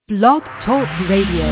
Blog Talk Radio.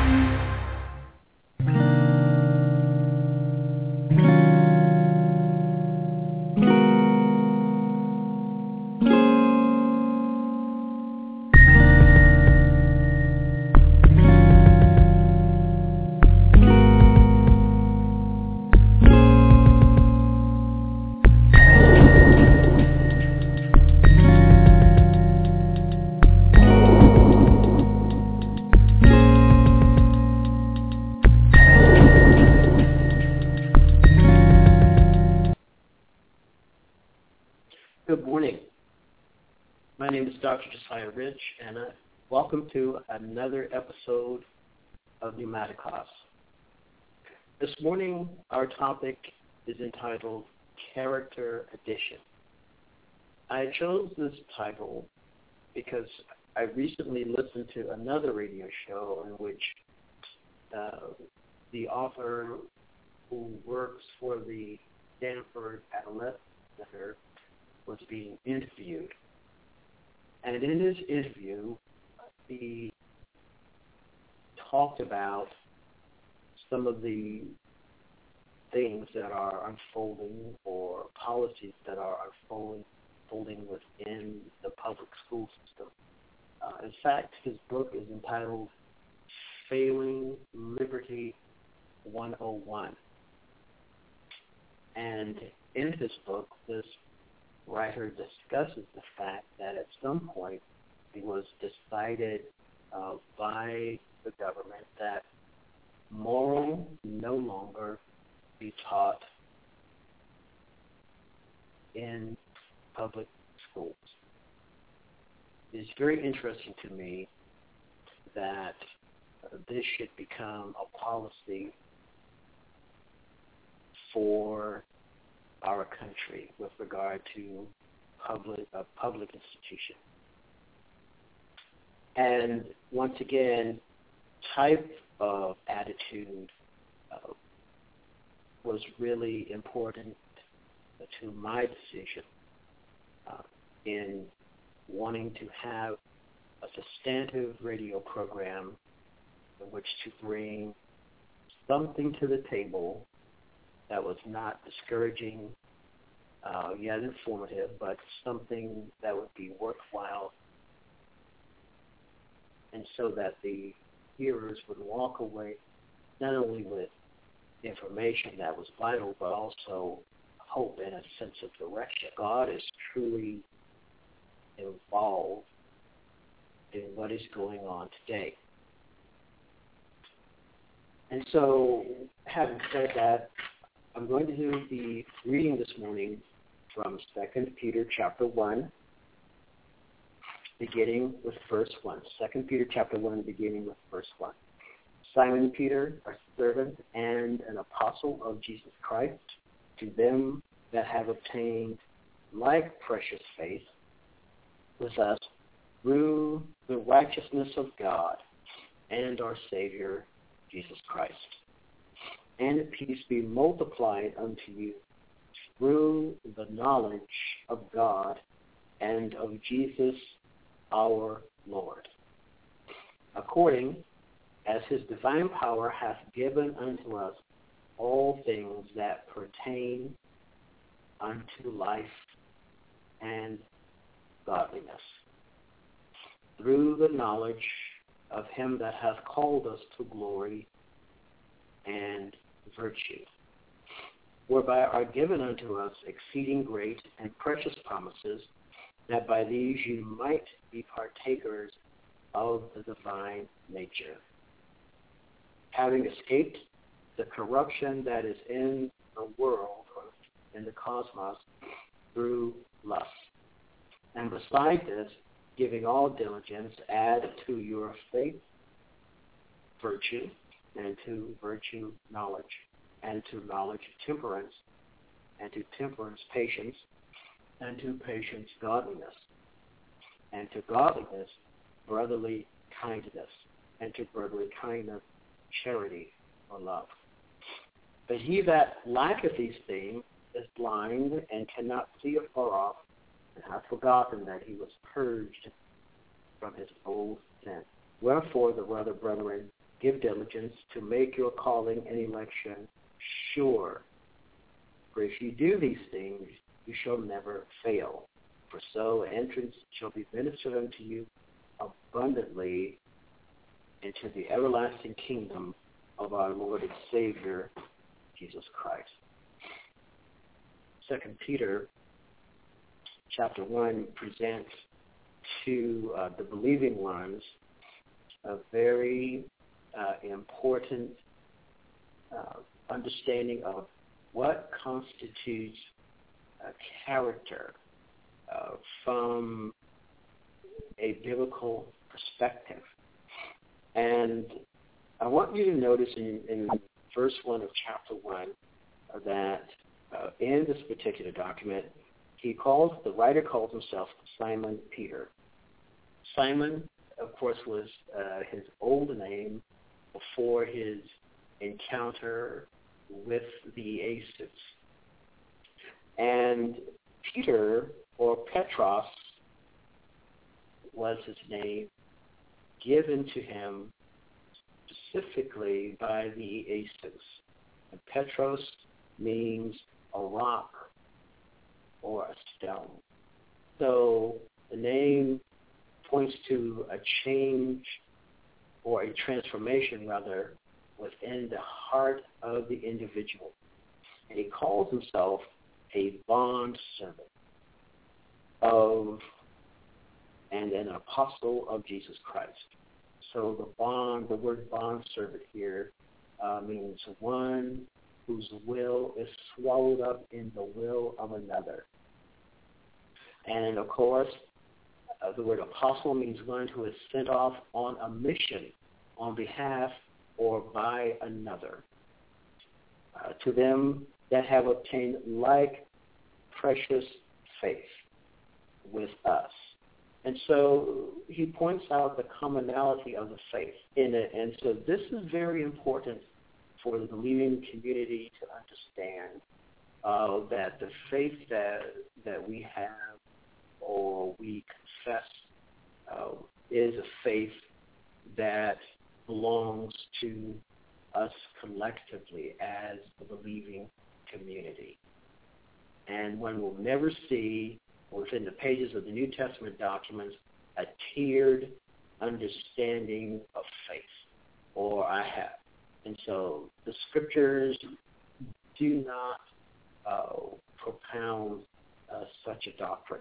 Good morning. My name is Dr. Josiah Rich, and welcome to another episode of Pneumaticos. This morning, our topic is entitled Character Addition. I chose this title because I recently listened to another radio show in which the author who works for the Stanford Adolescent Center was being interviewed. And in his interview, he talked about some of the things that are unfolding or policies that are unfolding within the public school system. In fact, his book is entitled Failing Liberty 101. And in his book, this writer discusses the fact that at some point it was decided by the government that moral no longer be taught in public schools. It's very interesting to me that this should become a policy for our country with regard to public institution. And once again, type of attitude was really important to my decision in wanting to have a substantive radio program in which to bring something to the table that was not discouraging, yet informative, but something that would be worthwhile, and so that the hearers would walk away not only with information that was vital, but also hope and a sense of direction. God is truly involved in what is going on today. And so, having said that, I'm going to be reading this morning from 2 Peter chapter 1, beginning with verse 1. 2 Peter chapter 1, beginning with verse 1. Simon Peter, a servant and an apostle of Jesus Christ, to them that have obtained like precious faith with us through the righteousness of God and our Savior, Jesus Christ. And peace be multiplied unto you through the knowledge of God and of Jesus our Lord, according as his divine power hath given unto us all things that pertain unto life and godliness, through the knowledge of him that hath called us to glory and virtue, whereby are given unto us exceeding great and precious promises, that by these you might be partakers of the divine nature, having escaped the corruption that is in the world, or in the cosmos, through lust. And beside this, giving all diligence, add to your faith virtue, and to virtue knowledge, and to knowledge temperance, and to temperance patience, and to patience godliness, and to godliness brotherly kindness, and to brotherly kindness charity or love. But he that lacketh these things is blind and cannot see afar off, and hath forgotten that he was purged from his old sin. Wherefore, the rather, brethren, give diligence to make your calling and election sure. For if you do these things, you shall never fail. For so entrance shall be ministered unto you abundantly into the everlasting kingdom of our Lord and Savior, Jesus Christ. 2 Peter chapter 1 presents to the believing ones a very important understanding of what constitutes a character from a biblical perspective. And I want you to notice in verse 1 of chapter 1 that in this particular document, the writer calls himself Simon Peter. Simon, of course, was his old name before his encounter with the Asus. And Peter, or Petros, was his name given to him specifically by the Asus. And Petros means a rock or a stone. So the name points to a change or a transformation, rather, within the heart of the individual. And he calls himself a bond servant of and an apostle of Jesus Christ. So the word bond servant here means one whose will is swallowed up in the will of another. And of course, the word apostle means one who is sent off on a mission on behalf or by another. To them that have obtained like precious faith with us. And so he points out the commonality of the faith in it. And so this is very important for the believing community to understand that the faith that we have or we confess is a faith that belongs to us collectively as the believing community. And one will never see within the pages of the New Testament documents a tiered understanding of faith, or I have. And so the scriptures do not propound such a doctrine.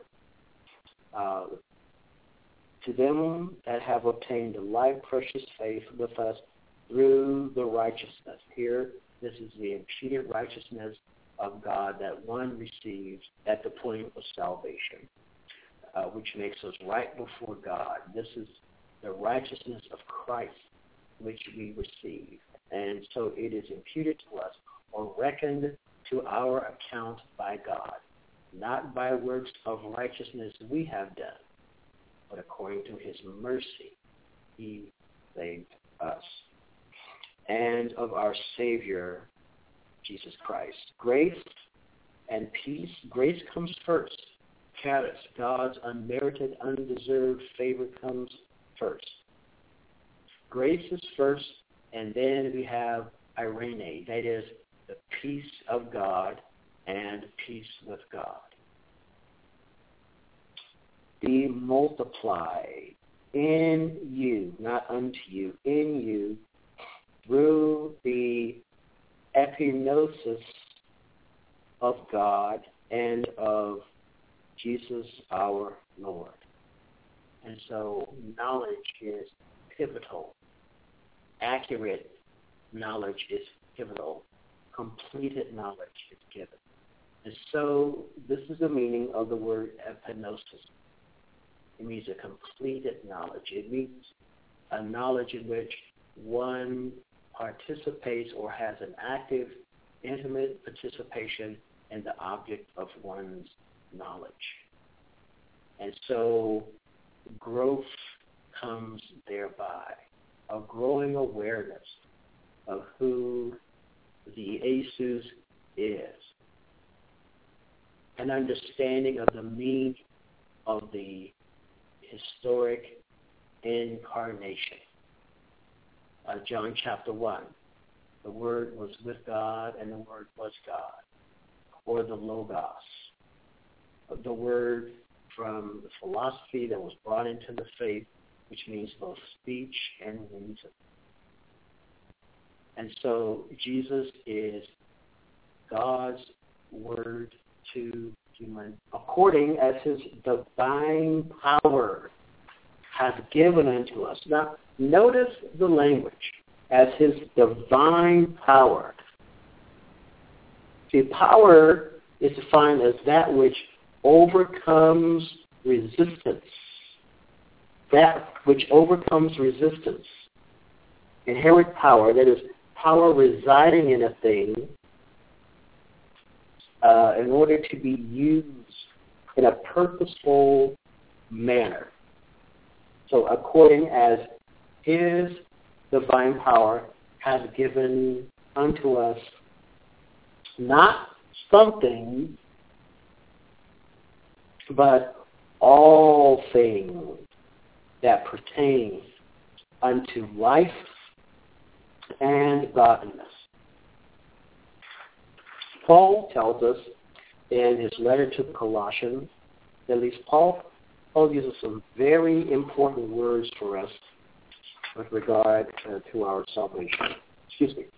To them that have obtained a like precious faith with us through the righteousness. Here, this is the imputed righteousness of God that one receives at the point of salvation, which makes us right before God. This is the righteousness of Christ which we receive. And so it is imputed to us or reckoned to our account by God, not by works of righteousness we have done, but according to his mercy, he saved us. And of our Savior, Jesus Christ. Grace and peace. Grace comes first. Charis, God's unmerited, undeserved favor, comes first. Grace is first, and then we have Irene, that is the peace of God and peace with God. Be multiplied in you, not unto you, in you, through the epignosis of God and of Jesus our Lord. And so knowledge is pivotal. Accurate knowledge is pivotal. Completed knowledge is given. And so this is the meaning of the word epignosis. It means a completed knowledge. It means a knowledge in which one participates or has an active, intimate participation in the object of one's knowledge. And so growth comes thereby, a growing awareness of who the Asus is, an understanding of the meaning of the historic incarnation. John chapter 1. The Word was with God, and the Word was God, or the Logos. The word from the philosophy that was brought into the faith, which means both speech and reason. And so Jesus is God's word to human, according as his divine power has given unto us. Now, notice the language, as his divine power. See, power is defined as that which overcomes resistance. That which overcomes resistance. Inherent power, that is, power residing in a thing in order to be used in a purposeful manner. So according as his divine power has given unto us not something, but all things that pertain unto life and godliness. Paul tells us in his letter to the Colossians, at least Paul uses some very important words for us with regard to our salvation. Excuse me.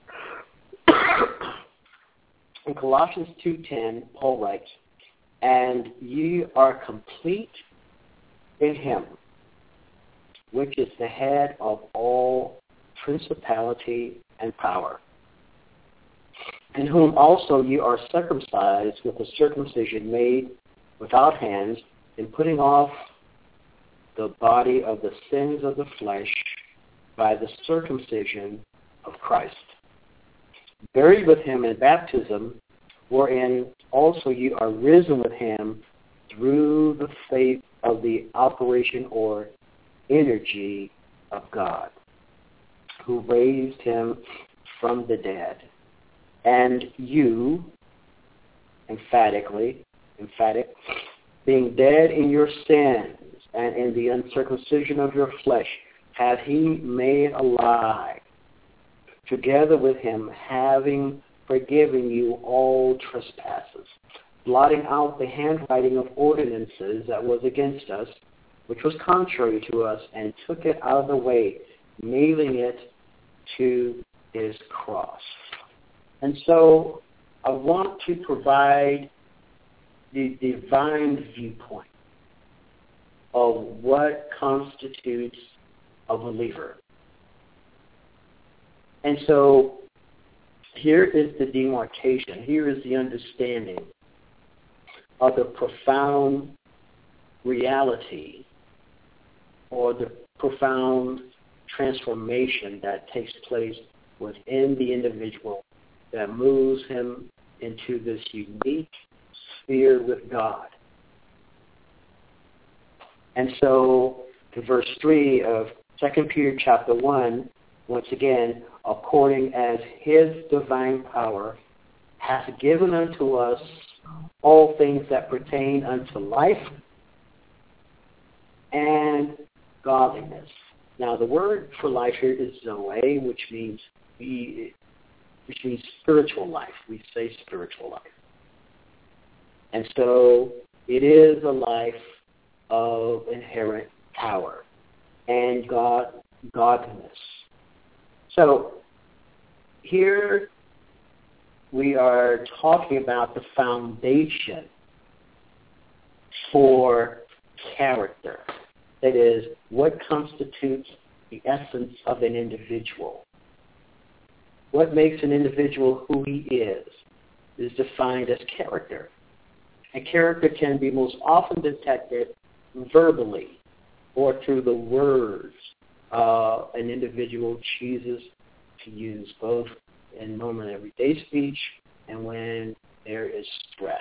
In Colossians 2:10, Paul writes, "And ye are complete in him, which is the head of all principality and power, in whom also ye are circumcised with a circumcision made without hands, in putting off the body of the sins of the flesh by the circumcision of Christ, buried with him in baptism, wherein also ye are risen with him through the faith of the operation or energy of God, who raised him from the dead. And you," emphatic, "being dead in your sins and in the uncircumcision of your flesh, hath he made alive, together with him, having forgiven you all trespasses, blotting out the handwriting of ordinances that was against us, which was contrary to us, and took it out of the way, nailing it to his cross." And so I want to provide the divine viewpoint of what constitutes a believer. And so here is the demarcation. Here is the understanding of the profound reality or the profound transformation that takes place within the individual that moves him into this unique sphere with God. And so in verse 3 of 2 Peter chapter 1, once again, according as his divine power hath given unto us all things that pertain unto life and godliness. Now, the word for life here is Zoe, which means spiritual life. We say spiritual life. And so it is a life of inherent power and godliness. So here we are talking about the foundation for character. That is, what constitutes the essence of an individual. What makes an individual who he is defined as character. And character can be most often detected verbally or through the words an individual chooses to use, both in normal everyday speech and when there is stress.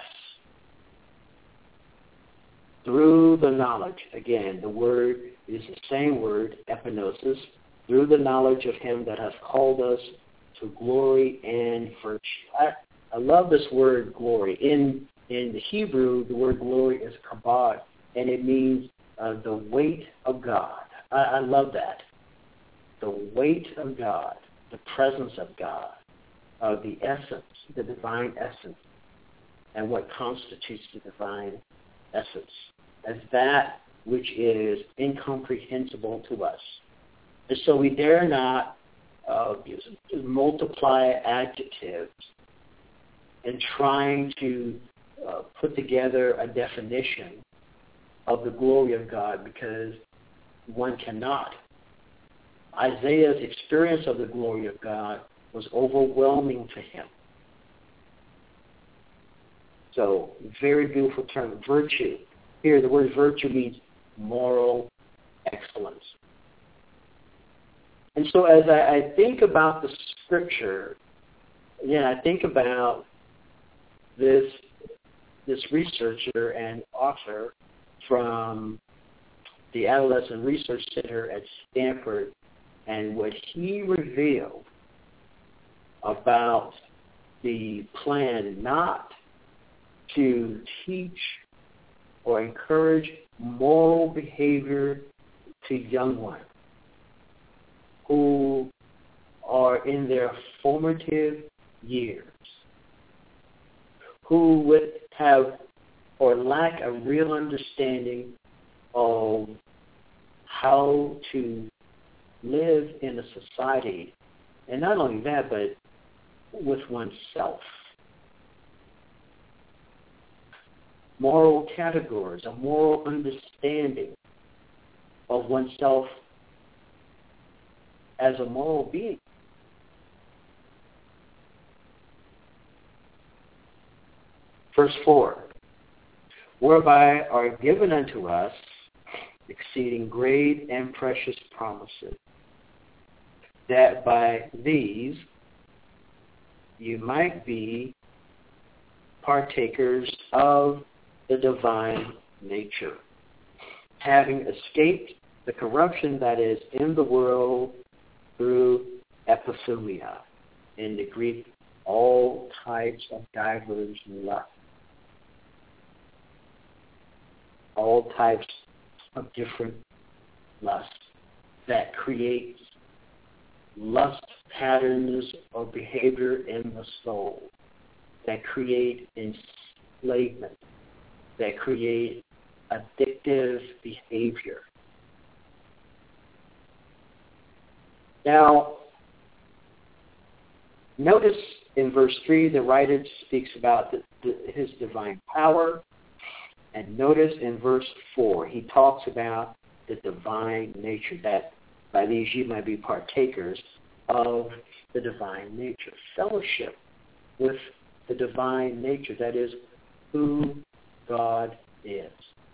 Through the knowledge, again, the word is the same word, epinosis, through the knowledge of him that has called us to glory and virtue. I love this word glory. In the Hebrew, the word glory is kabod, and it means the weight of God. I love that. the weight of God, the presence of God, of the essence, the divine essence, and what constitutes the divine essence, as that which is incomprehensible to us. And so we dare not multiply adjectives in trying to put together a definition of the glory of God, because one cannot. Isaiah's experience of the glory of God was overwhelming to him. So, very beautiful term, virtue. Here, the word virtue means moral excellence. And so as I think about the scripture, again, I think about this researcher and author from the Adolescent Research Center at Stanford, and what he revealed about the plan not to teach or encourage moral behavior to young ones who are in their formative years, who would have or lack a real understanding of how to live in a society, and not only that, but with oneself. Moral categories, a moral understanding of oneself as a moral being. Verse 4, whereby are given unto us exceeding great and precious promises, that by these you might be partakers of the divine nature, having escaped the corruption that is in the world through epithumia, in the Greek, all types of divers lust, all types of different lusts that create lust patterns or behavior in the soul, that create enslavement, that create addictive behavior. Now, notice in verse 3, the writer speaks about his divine power. And notice in verse 4, he talks about the divine nature, that by these you might be partakers of the divine nature. Fellowship with the divine nature, that is, who God is.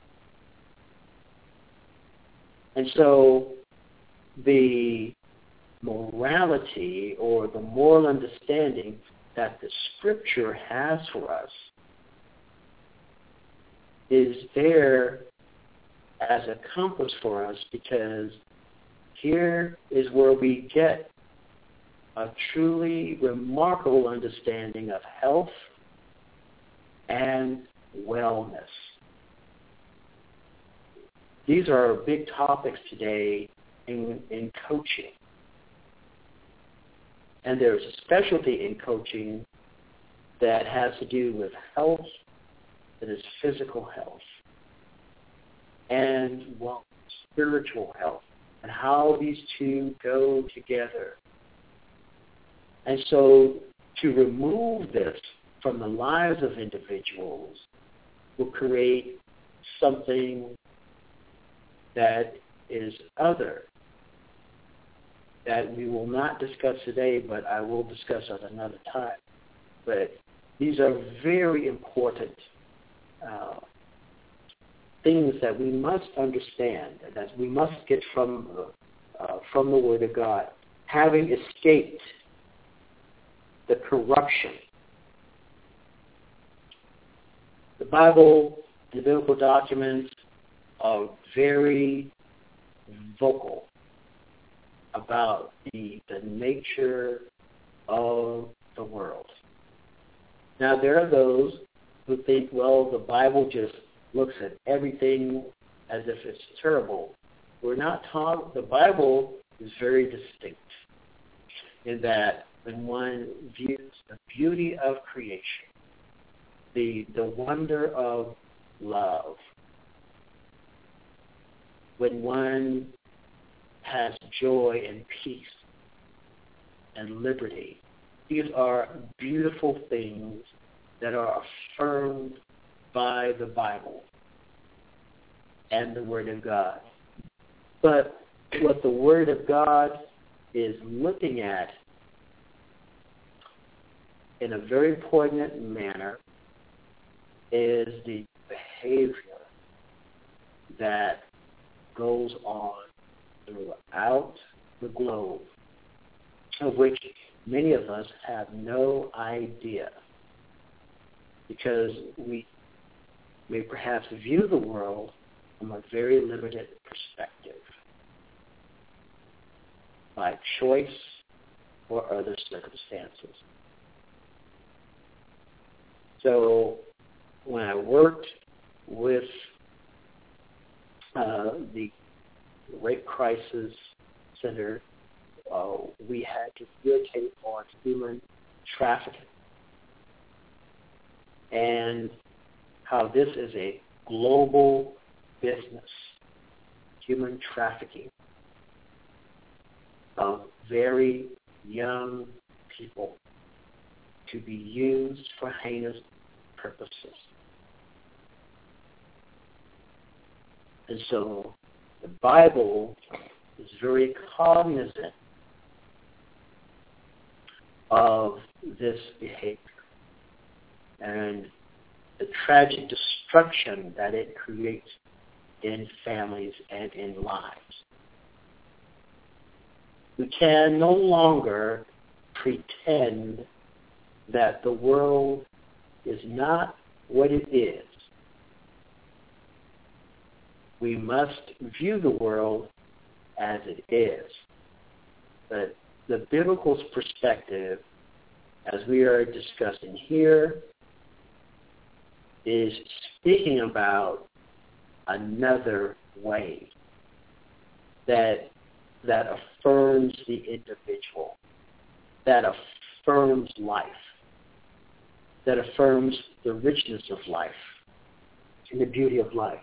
And so the morality or the moral understanding that the Scripture has for us is there as a compass for us, because here is where we get a truly remarkable understanding of health and wellness. These are big topics today in coaching. And there's a specialty in coaching that has to do with health, that is physical health, and spiritual health, and how these two go together. And so to remove this from the lives of individuals will create something that is other, that we will not discuss today, but I will discuss at another time. But these are very important things that we must understand, that we must get from the Word of God. Having escaped the corruption. The Bible, the biblical documents are very vocal about the nature of the world. Now, there are those who think, well, the Bible just looks at everything as if it's terrible. We're not taught. The Bible is very distinct in that when one views the beauty of creation, the wonder of love, when one has joy and peace and liberty, these are beautiful things that are affirmed by the Bible and the Word of God. But what the Word of God is looking at in a very poignant manner is the behavior that goes on throughout the globe, of which many of us have no idea, because we may perhaps view the world from a very limited perspective, by choice or other circumstances. So when I worked with the Rape Crisis Center, we had to meditate on human trafficking and how this is a global business, human trafficking of very young people to be used for heinous purposes. And so the Bible is very cognizant of this behavior and the tragic destruction that it creates in families and in lives. We can no longer pretend that the world is not what it is. We must view the world as it is. But the biblical perspective, as we are discussing here, is speaking about another way that affirms the individual, that affirms life, that affirms the richness of life and the beauty of life.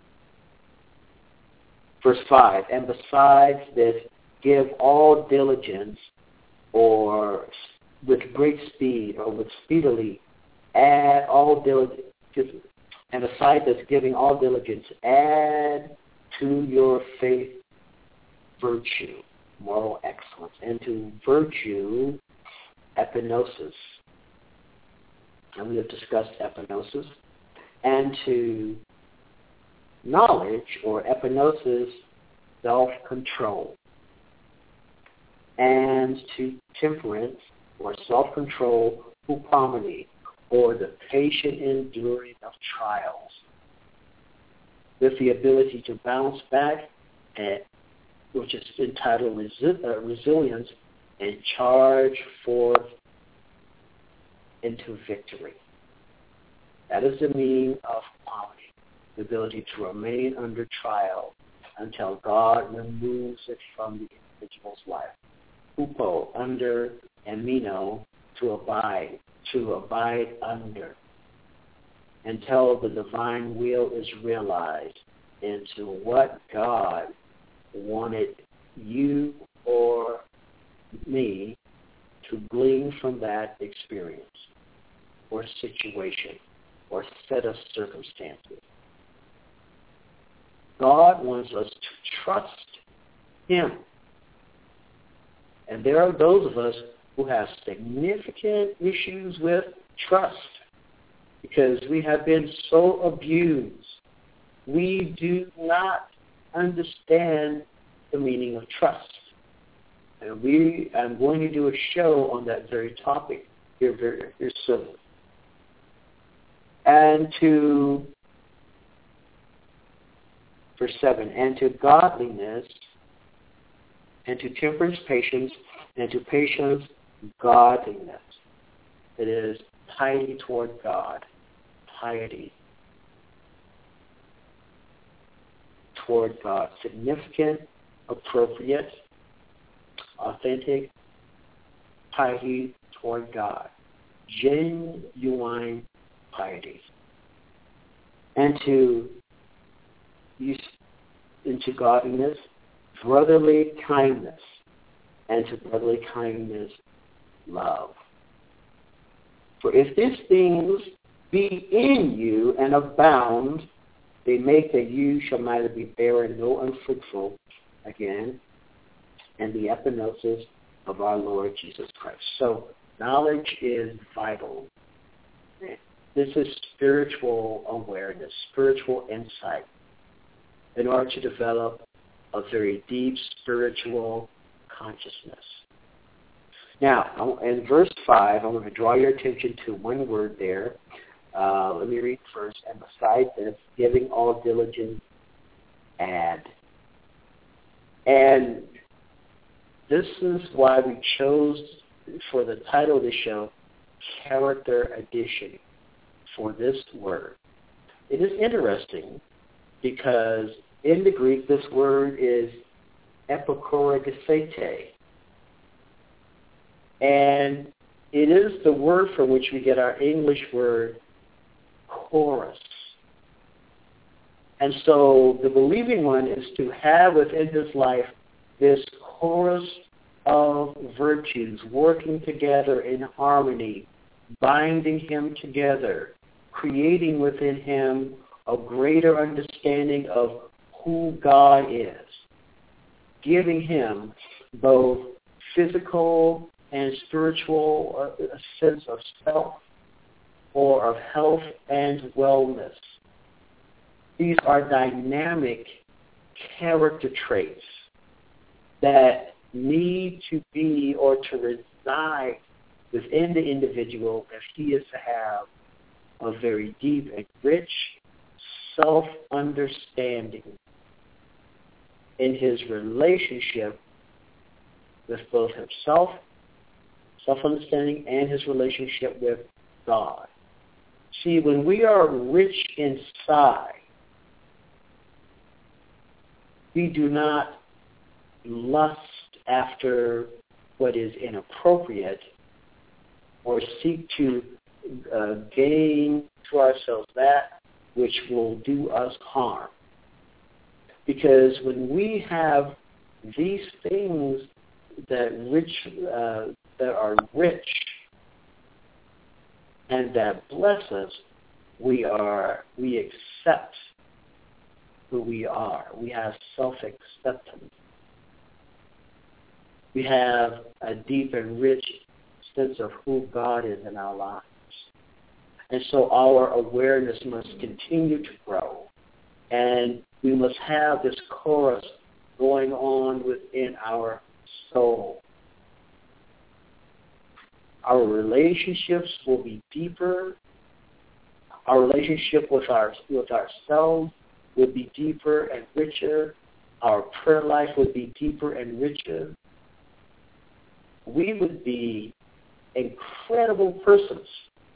Verse 5, and besides this, give all diligence, or with great speed, or with speedily, add all diligence, and besides this, giving all diligence, add to your faith virtue, moral excellence, and to virtue, epinosis. And we have discussed epinosis. And to knowledge, or epinosis, self-control. And to temperance, or self-control, hupomone, or the patient enduring of trials, with the ability to bounce back, which is entitled resilience, and charge forth into victory. That is the meaning of hupomone, the ability to remain under trial until God removes it from the individual's life. Hupo, under, and meno, to abide under, until the divine will is realized into what God wanted you or me to glean from that experience or situation or set of circumstances. God wants us to trust Him. And there are those of us who have significant issues with trust because we have been so abused. We do not understand the meaning of trust. And I'm going to do a show on that very topic here very soon. And to, verse 7, and to godliness, and to temperance, patience, and to patience, godliness. It is piety toward God, piety toward God, significant, appropriate, authentic piety toward God, genuine piety, and into godliness, brotherly kindness, and to brotherly kindness, love. For if these things be in you and abound, they make that you shall neither be barren nor unfruitful again, and the epignosis of our Lord Jesus Christ. So knowledge is vital. This is spiritual awareness, spiritual insight, in order to develop a very deep spiritual consciousness. Now, in verse 5, I'm going to draw your attention to one word there. Let me read first. And besides this, giving all diligence, add. And this is why we chose for the title of the show, Character Addition, for this word. It is interesting because in the Greek, this word is epikorogosete. And it is the word from which we get our English word chorus. And so the believing one is to have within his life this chorus of virtues working together in harmony, binding him together, creating within him a greater understanding of who God is, giving him both physical and spiritual sense of self or of health and wellness. These are dynamic character traits that need to be or to reside within the individual if he is to have a very deep and rich self-understanding in his relationship with both himself, self-understanding, and his relationship with God. See, when we are rich inside, we do not lust after what is inappropriate or seek to gain to ourselves that which will do us harm. Because when we have these things that are rich and that bless us, we accept who we are. We have self-acceptance. We have a deep and rich sense of who God is in our lives. And so our awareness must continue to grow. And we must have this chorus going on within our soul. Our relationships will be deeper. Our relationship with ourselves will be deeper and richer. Our prayer life would be deeper and richer. We would be incredible persons.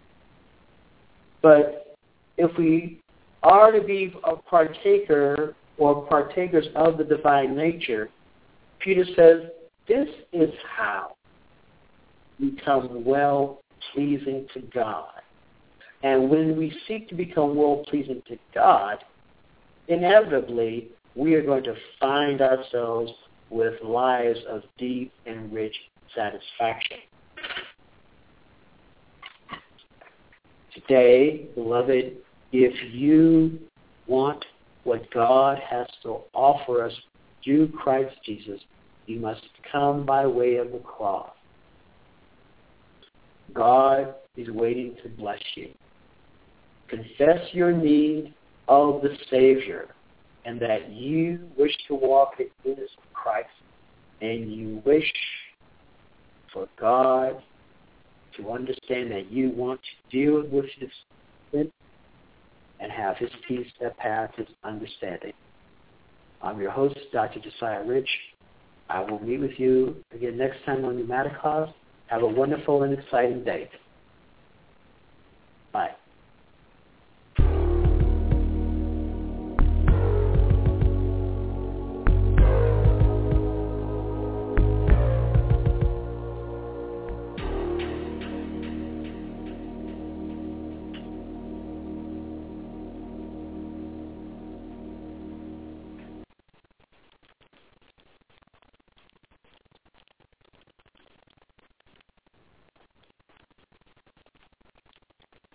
But if we are to be a partaker or partakers of the divine nature, Peter says, this is how we become well-pleasing to God. And when we seek to become well-pleasing to God, inevitably we are going to find ourselves with lives of deep and rich satisfaction. Today, beloved, if you want what God has to offer us through Christ Jesus, you must come by way of the cross. God is waiting to bless you. Confess your need of the Savior and that you wish to walk in newness of Christ, and you wish for God to understand that you want to deal with his sin and have his peace that passes understanding. I'm your host, Dr. Josiah Rich. I will meet with you again next time on Pneumaticos. Have a wonderful and exciting day. Bye.